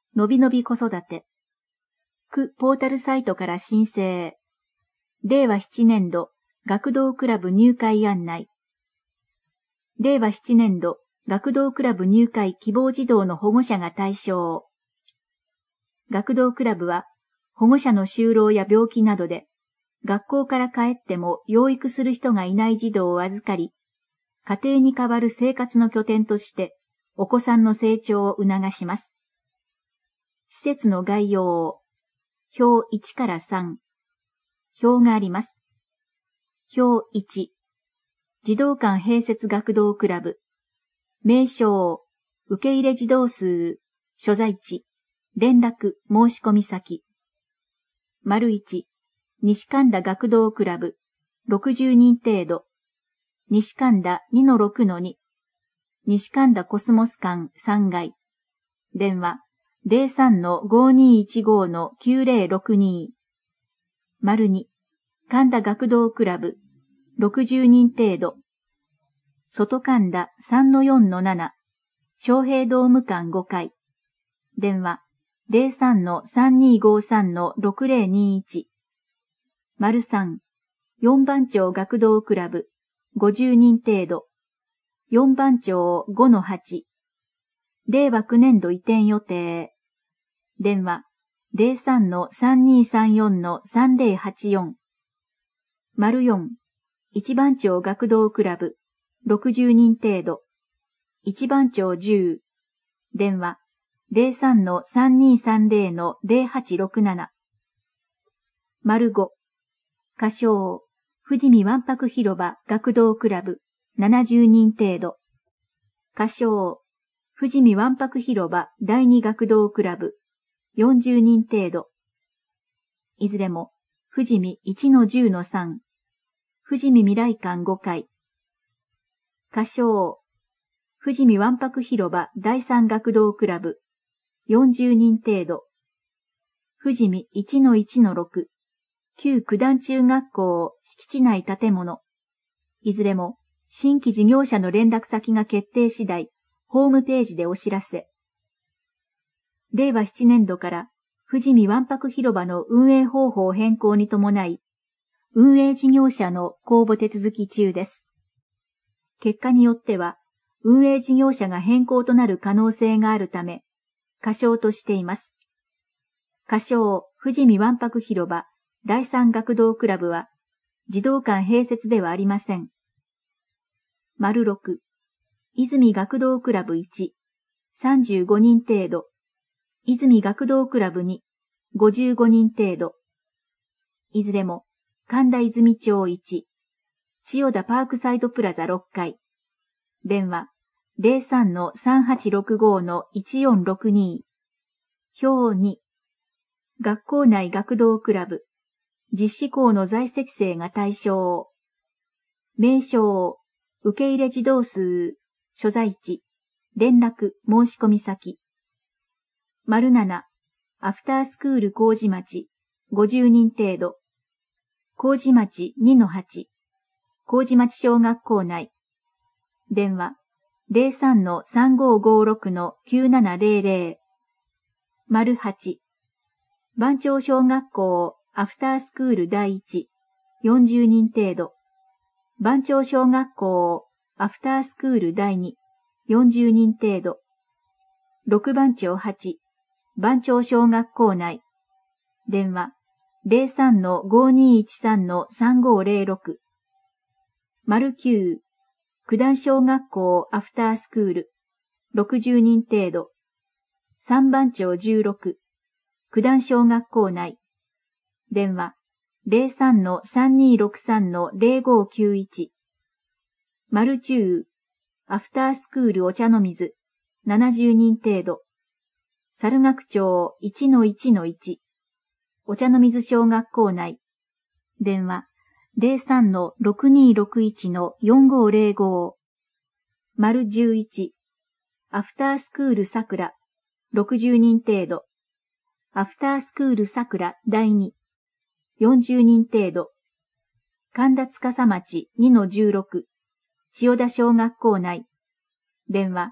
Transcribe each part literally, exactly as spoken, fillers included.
のびのび子育て。区ポータルサイトから申請。れいわななねん度、学童クラブ入会案内。れいわななねん度、学童クラブ入会希望児童の保護者が対象。学童クラブは、保護者の就労や病気などで、学校から帰っても養育する人がいない児童を預かり、家庭に代わる生活の拠点として、お子さんの成長を促します。施設の概要。表いちからさん。表があります。表いち。児童館併設学童クラブ。名称、受け入れ児童数、所在地、連絡、申し込み先。丸いち。西神田学童クラブ、ろくじゅうにん程度。西神田 にのろくのに。西神田コスモス館さんがい。電話、ゼロさんのごにいちごのきゅうぜろろくに。丸に。神田学童クラブ、ろくじゅうにん程度。外神田 さんのよんのなな。昌平ドーム館ごかい。電話、ゼロさんのさんにごさんのろくぜろにいち。丸さん。四番町学童クラブ、ごじゅうにん程度。四番町 ごのはち。れいわきゅうねん度移転予定。電話、ゼロさんのさんにさんよんのさんぜろはちよん。丸よん。一番町学童クラブ、ろくじゅうにん程度。一番町じゅう。電話、ゼロさんのさんにさんぜろのゼロはちろくなな。丸ご。仮称、富士見わんぱく広場学童クラブ、ななじゅうにん程度。仮称、富士見わんぱく広場だいに学童クラブ、よんじゅうにん程度。いずれも、富士見 いちのじゅうのさん。富士見未来館ごかい。仮称、富士見わんぱく広場だいさん学童クラブ、よんじゅうにん程度。富士見 いちのいちのろく。旧九段中学校敷地内建物。いずれも、新規事業者の連絡先が決定次第、ホームページでお知らせ。れいわななねん度から富士見わんぱく広場の運営方法変更に伴い、運営事業者の公募手続き中です。結果によっては、運営事業者が変更となる可能性があるため、仮称としています。仮称、富士見わんぱく広場だいさん学童クラブは、児童館併設ではありません。丸ろく。泉学童クラブいち、さんじゅうごにん程度。泉学童クラブに、ごじゅうごにん程度。いずれも、神田泉町いち、千代田パークサイドプラザろっかい。電話、ゼロさんのさんはちろくごのいちよんろくに。表に。学校内学童クラブ。実施校の在籍生が対象。名称、受け入れ児童数、所在地、連絡、申し込み先。丸なな、アフタースクール麹町、ごじゅうにん程度。麹町 にのはち、麹町小学校内。電話、ゼロさんのさんごごろくのきゅうななぜろぜろ。丸はち、番町小学校アフタースクールだいいち、よんじゅうにん程度。番町小学校アフタースクールだいに、よんじゅうにん程度。ろく番町はち、番町小学校内。電話、ゼロさんのごにいちさんのさんごぜろろく。丸きゅう、九段小学校アフタースクール、ろくじゅうにん程度。さん番町じゅうろく、九段小学校内。電話、ゼロさんのさんにろくさんのぜろごきゅういち。丸じゅう、アフタースクールお茶の水、ななじゅうにん程度。猿楽町 いちのいちのいち。お茶の水小学校内。電話、ゼロさんのろくにろくいちのよんごぜろご。丸じゅういち、アフタースクールさくら、ろくじゅうにん程度。アフタースクールさくらだいに、よんじゅうにん程度。神田司町 にのじゅうろく、千代田小学校内。電話、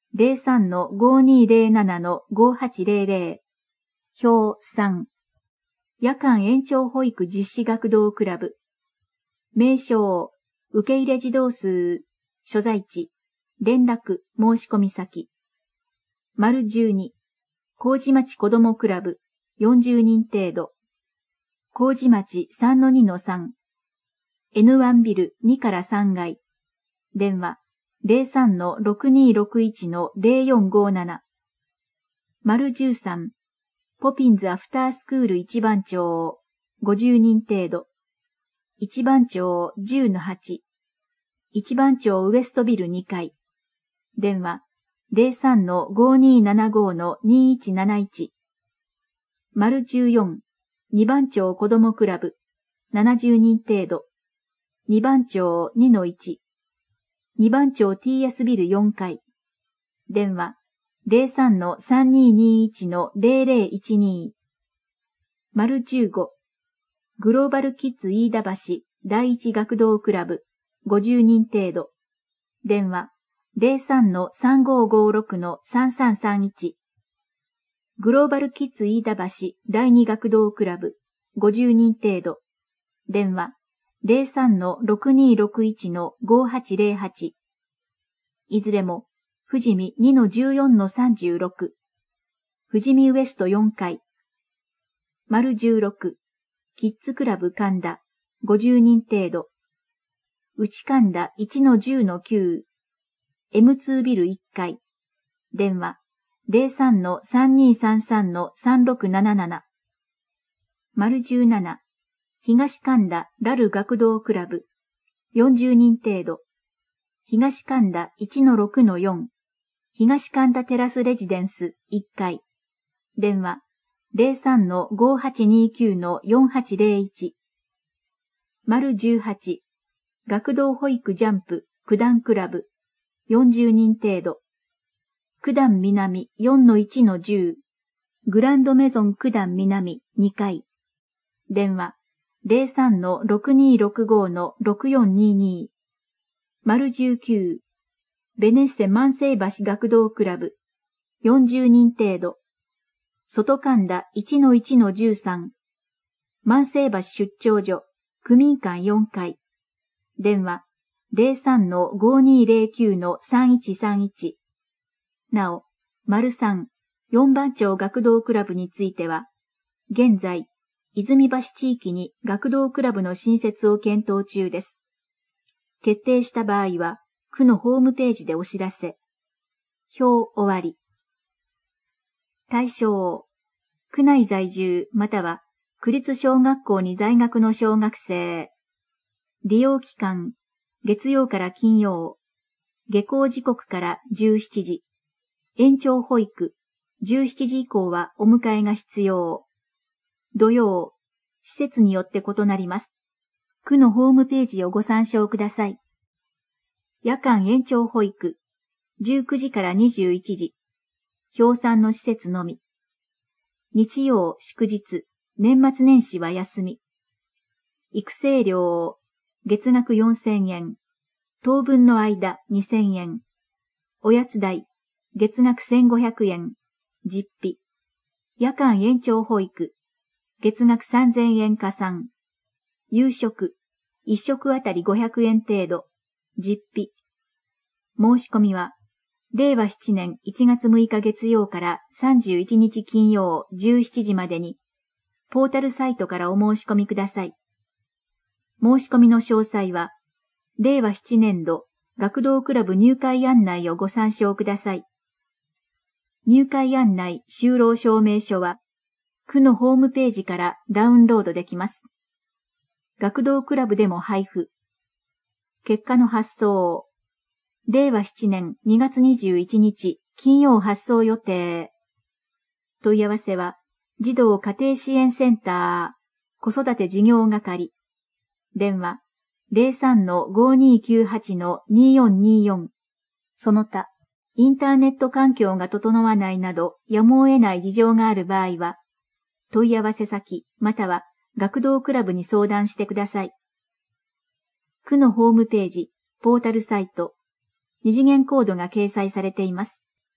ゼロさんのごにーゼロななのごはちゼロゼロ。表さん。夜間延長保育実施学童クラブ。名称、受け入れ児童数、所在地、連絡、申し込み先。丸じゅうに。麹町子どもクラブ、よんじゅうにん程度。麹町 さんのにのさん。エヌワン ビルにからさん階。電話、ゼロさんのろくにーろくいちのゼロよんごなな。丸じゅうさん。ポピンズアフタースクール一番町、ごじゅうにん程度。一番町 じゅうのはち。一番町ウエストビルに階。電話、ゼロさんのごにーななごのにいちなないち。丸じゅうよん。二番町子どもクラブ、ななじゅうにん程度。二番町 にのいち。二番町 ティーエス ビルよん階。電話、ゼロさんのさんにーにーいちのゼロゼロいちにー。丸じゅうご。グローバルキッズ飯田橋第一学童クラブ、ごじゅうにん程度。電話、ゼロさんのさんごーごーろくのさんさんさんいち。グローバルキッズ飯田橋第二学童クラブ、ごじゅうにん程度。電話、ゼロさんのろくにーろくいちのごはちゼロはち。いずれも、富士見 にのじゅうよんのさんじゅうろく。富士見ウエストよん階。丸じゅうろく。キッズクラブ神田、ごじゅうにん程度。内神田 いちのじゅうのきゅう。エムツー ビルいっ階。電話、ゼロさんのさんにーさんさんのさんろくなななな。丸じゅうなな。東神田ラル学童クラブ、よんじゅうにん程度。東神田 いちのろくのよん。東神田テラスレジデンスいっ階。電話、ゼロさんのごはちにーきゅうのよんはちゼロいち。丸じゅうはち。学童保育ジャンプ九段クラブ、よんじゅうにん程度。九段南 よんのいちのじゅう。グランドメゾン九段南に階。電話、ゼロさんのろくにーろくごのろくよんにーにー。丸じゅうきゅう。ベネッセ万世橋学童クラブ、よんじゅうにん程度。外神田 いちのいちのじゅうさん。万世橋出張所、区民館よん階。電話、ゼロさんのごにーゼロきゅうのさんいちさんいち。なお、丸さん、よん番町学童クラブについては、現在、泉橋地域に学童クラブの新設を検討中です。決定した場合は、区のホームページでお知らせ。表終わり。対象、区内在住または区立小学校に在学の小学生。利用期間、月曜から金曜。下校時刻からじゅうしちじ。延長保育、じゅうしちじ以降はお迎えが必要。土曜、施設によって異なります。区のホームページをご参照ください。夜間延長保育、じゅうくじからにじゅういちじ。協賛の施設のみ。日曜、祝日、年末年始は休み。育成料、月額よんせんえん。当分の間にせんえん。おやつ代、月額せんごひゃくえん。実費。夜間延長保育、月額さんぜんえん加算。夕食、一食あたりごひゃくえん程度。実費。申し込みは、れいわななねんいちがつむいか月曜からさんじゅういちにち金曜じゅうしちじまでに、ポータルサイトからお申し込みください。申し込みの詳細は、れいわななねん度学童クラブ入会案内をご参照ください。入会案内就労証明書は、区のホームページからダウンロードできます。学童クラブでも配布。結果の発送。れいわななねんにがつにじゅういちにち金曜発送予定。問い合わせは、児童家庭支援センター、子育て事業係。電話、ゼロさんのごにーきゅうはちのにーよんにーよん。その他、インターネット環境が整わないなど、やむを得ない事情がある場合は、問い合わせ先、または学童クラブに相談してください。区のホームページ、ポータルサイト、二次元コードが掲載されています。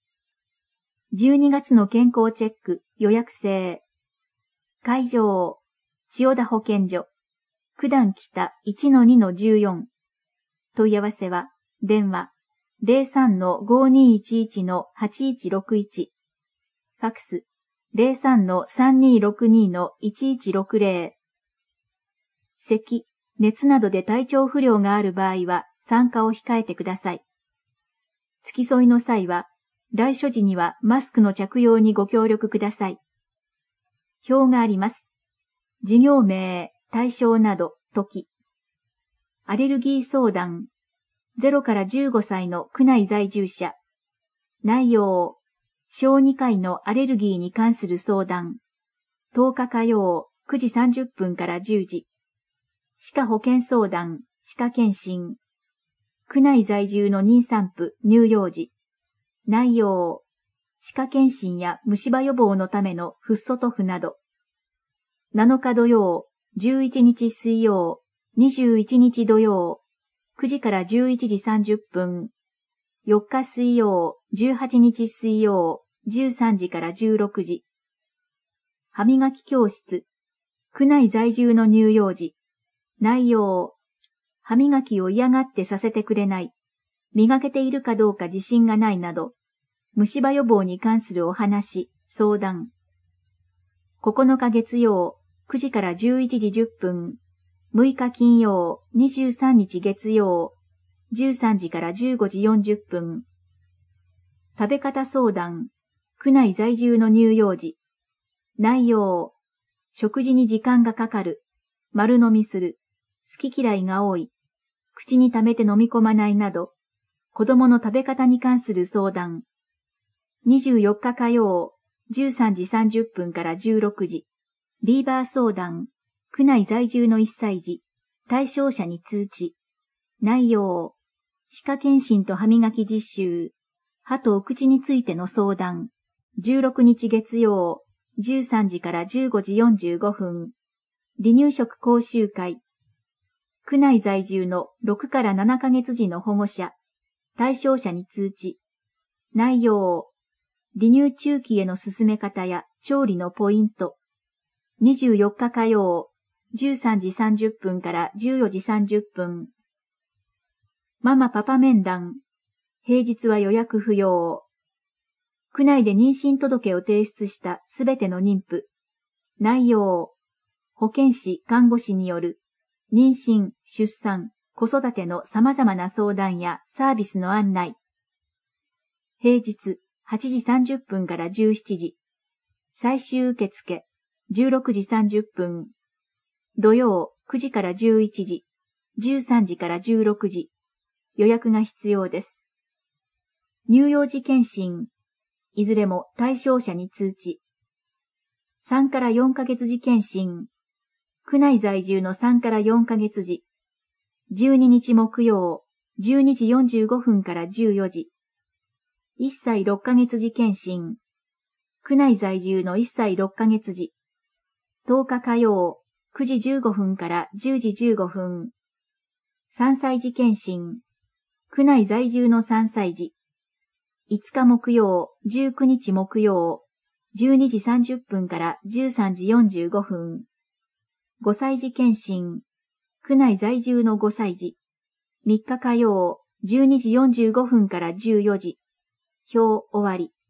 じゅうにがつの健康チェック予約制。会場、千代田保健所。九段北 いちのにのじゅうよん。問い合わせは、電話 ゼロさんのごにいちいちのはちいちろくいち。ファックス ゼロさんのさんにろくにのいちいちろくゼロ。咳、熱などで体調不良がある場合は参加を控えてください。付き添いの際は、来所時にはマスクの着用にご協力ください。表があります。事業名、対象など、時。アレルギー相談。ゼロからじゅうごさいの区内在住者。内容。小児科医のアレルギーに関する相談。とおか火曜、くじさんじゅっぷんからじゅうじ。歯科保健相談、歯科検診。区内在住の妊産婦、乳幼児。内容。歯科検診や虫歯予防のためのフッ素塗布など。なのか土曜、じゅういちにち水曜、にじゅういちにち土曜、くじからじゅういちじさんじゅっぷん。よっか水曜、じゅうはちにち水曜、じゅうさんじからじゅうろくじ。歯磨き教室。区内在住の乳幼児。内容。歯磨きを嫌がってさせてくれない。磨けているかどうか自信がないなど。虫歯予防に関するお話、相談。ここのか月曜、くじからじゅういちじじゅっぷん。むいか金曜、にじゅうさんにち月曜、じゅうさんじからじゅうごじよんじゅっぷん。食べ方相談。区内在住の乳幼児。内容。食事に時間がかかる。丸飲みする。好き嫌いが多い。口に溜めて飲み込まないなど。子供の食べ方に関する相談。にじゅうよっか火曜、じゅうさんじさんじゅっぷんからじゅうろくじ。リーバー相談。区内在住のいっさい児。対象者に通知。内容。歯科検診と歯磨き実習。歯とお口についての相談。じゅうろくにち月曜、じゅうさんじからじゅうごじよんじゅうごふん。離乳食講習会。区内在住のろくからななかげつ児の保護者。対象者に通知。内容。離乳中期への進め方や調理のポイント。にじゅうよっか火曜、じゅうさんじさんじゅっぷんからじゅうよじさんじゅっぷん。ママパパ面談。平日は予約不要。区内で妊娠届を提出したすべての妊婦。内容。保健師、看護師による妊娠、出産、子育ての様々な相談やサービスの案内。平日はちじさんじゅっぷんからじゅうしちじ。最終受付じゅうろくじさんじゅっぷん。土曜くじからじゅういちじ、じゅうさんじからじゅうろくじ。予約が必要です。乳幼児検診。いずれも対象者に通知。さんからよんかげつ児検診。区内在住のさんからよんかげつ児。じゅうににち木曜、じゅうにじよんじゅうごふんからじゅうよじ。いっさいろっかげつ児検診。区内在住のいっさいろっかげつ児。とおか火曜、くじじゅうごふんからじゅうじじゅうごふん。さんさい児検診。区内在住のさんさい児。いつか木曜、じゅうくにち木曜、じゅうにじさんじゅっぷんからじゅうさんじよんじゅうごふん。ごさい児検診。区内在住のごさい児。みっか火曜、じゅうにじよんじゅうごふんからじゅうよじ。表終わり。